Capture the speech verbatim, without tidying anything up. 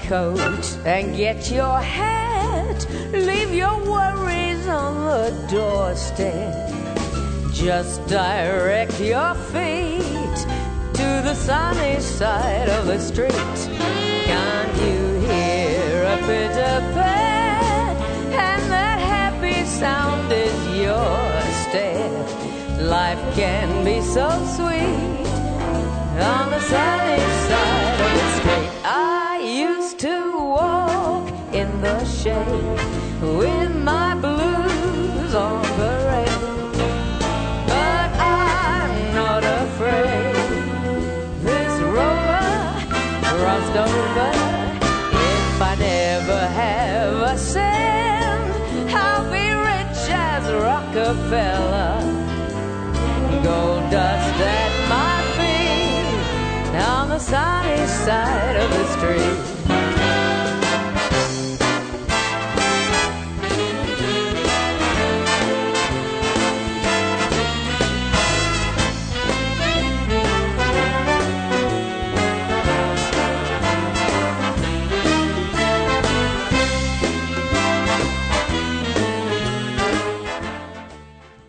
coat and get your hat. Leave your worries on the doorstep. Just direct your feet to the sunny side of the street. Can't you hear a pitter-pat? And that happy sound is your step. Life can be so sweet on the sunny side of the street. I used to walk in the shade with my blues on parade, but I'm not afraid. This rover crossed over. If I never have a cent, I'll be rich as Rockefeller. Gold dust at my feet on the sunny side of the street.